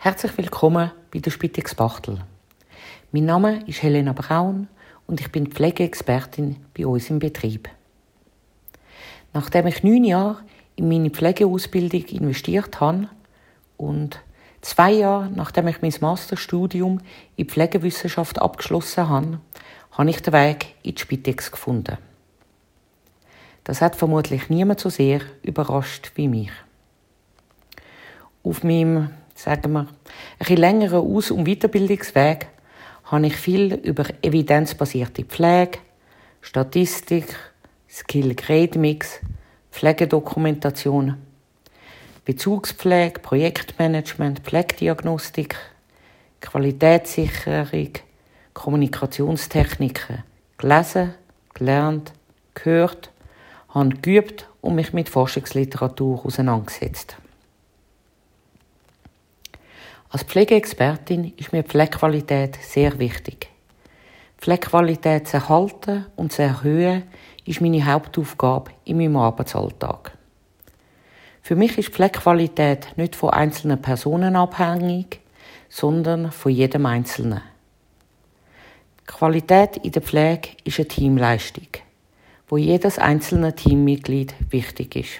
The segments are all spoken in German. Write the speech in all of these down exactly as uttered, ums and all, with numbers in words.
Herzlich willkommen bei der Spitex Bachtel. Mein Name ist Helena Braun und ich bin Pflegeexpertin bei uns im Betrieb. Nachdem ich neun Jahre in meine Pflegeausbildung investiert habe und zwei Jahre nachdem ich mein Masterstudium in Pflegewissenschaft abgeschlossen habe, habe ich den Weg in die Spitex gefunden. Das hat vermutlich niemand so sehr überrascht wie mich. Auf meinem, sagen wir, ein bisschen längeren Aus- und Weiterbildungsweg habe ich viel über evidenzbasierte Pflege, Statistik, Skill-Grade-Mix, Pflegedokumentation, Bezugspflege, Projektmanagement, Pflegediagnostik, Qualitätssicherung, Kommunikationstechniken gelesen, gelernt, gehört, habe geübt und mich mit Forschungsliteratur auseinandergesetzt. Als Pflegeexpertin ist mir Pflegequalität sehr wichtig. Pflegequalität zu erhalten und zu erhöhen ist meine Hauptaufgabe in meinem Arbeitsalltag. Für mich ist Pflegequalität nicht von einzelnen Personen abhängig, sondern von jedem Einzelnen. Qualität in der Pflege ist eine Teamleistung, wo jedes einzelne Teammitglied wichtig ist.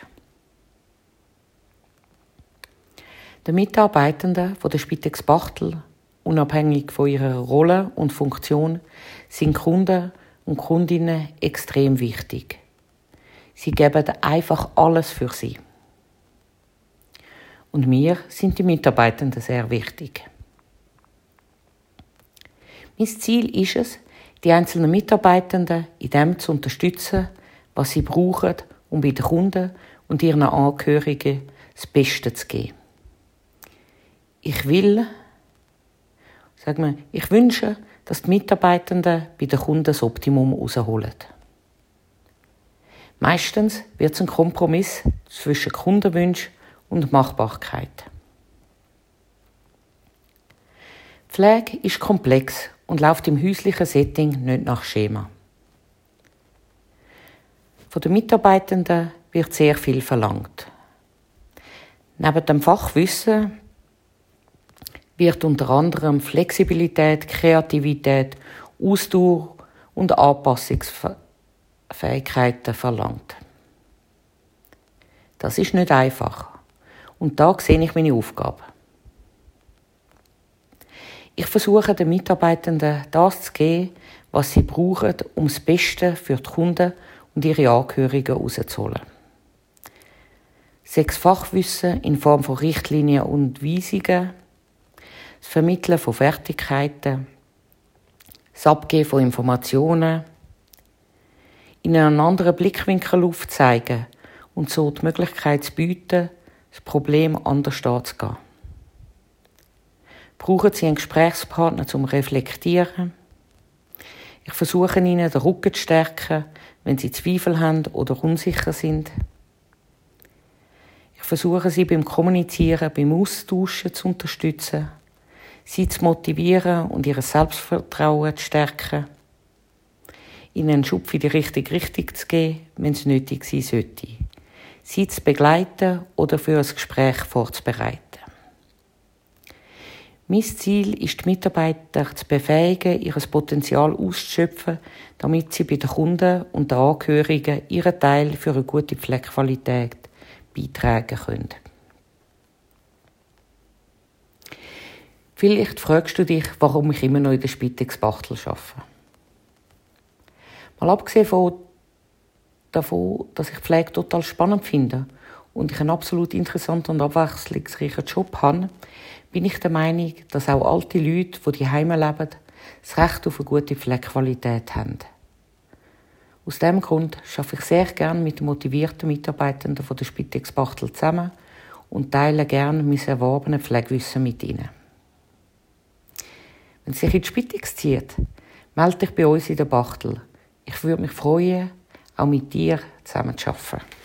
Den Mitarbeitenden von der Spitex Bachtel, unabhängig von ihrer Rolle und Funktion, sind Kunden und Kundinnen extrem wichtig. Sie geben einfach alles für sie. Und mir sind die Mitarbeitenden sehr wichtig. Mein Ziel ist es, die einzelnen Mitarbeitenden in dem zu unterstützen, was sie brauchen, um bei den Kunden und ihren Angehörigen das Beste zu geben. Ich will, sag mal, ich wünsche, dass die Mitarbeitenden bei den Kunden das Optimum herausholen. Meistens wird es ein Kompromiss zwischen Kundenwunsch und Machbarkeit. Pflege ist komplex und läuft im häuslichen Setting nicht nach Schema. Von den Mitarbeitenden wird sehr viel verlangt. Neben dem Fachwissen wird unter anderem Flexibilität, Kreativität, Ausdauer und Anpassungsfähigkeiten verlangt. Das ist nicht einfach. Und da sehe ich meine Aufgabe. Ich versuche den Mitarbeitenden das zu geben, was sie brauchen, um das Beste für die Kunden und ihre Angehörigen herauszuholen. Sechs Fachwissen in Form von Richtlinien und Weisungen, das Vermitteln von Fertigkeiten, das Abgeben von Informationen, in einen anderen Blickwinkel aufzeigen und so die Möglichkeit zu bieten, das Problem anders anzugehen. Brauchen Sie einen Gesprächspartner zum Reflektieren? Ich versuche Ihnen den Rücken zu stärken, wenn Sie Zweifel haben oder unsicher sind. Ich versuche Sie beim Kommunizieren, beim Austauschen zu unterstützen, Sie zu motivieren und ihr Selbstvertrauen zu stärken, ihnen einen Schub in die richtige Richtung zu geben, wenn es nötig sein sollte, sie zu begleiten oder für ein Gespräch vorzubereiten. Mein Ziel ist, die Mitarbeiter zu befähigen, ihr Potenzial auszuschöpfen, damit sie bei den Kunden und den Angehörigen ihren Teil für eine gute Pflegequalität beitragen können. Vielleicht fragst du dich, warum ich immer noch in der Spitex Bachtel arbeite. Mal abgesehen von, davon, dass ich Pflege total spannend finde und ich einen absolut interessanten und abwechslungsreichen Job habe, bin ich der Meinung, dass auch alte Leute, die zu Hause leben, das Recht auf eine gute Pflegequalität haben. Aus diesem Grund arbeite ich sehr gerne mit motivierten Mitarbeitern von der Spitex Bachtel zusammen und teile gerne mein erworbenes Pflegewissen mit ihnen. Wenn es sich in die Spitex zieht, melde dich bei uns in der Bachtel. Ich würde mich freuen, auch mit dir zusammen zu arbeiten.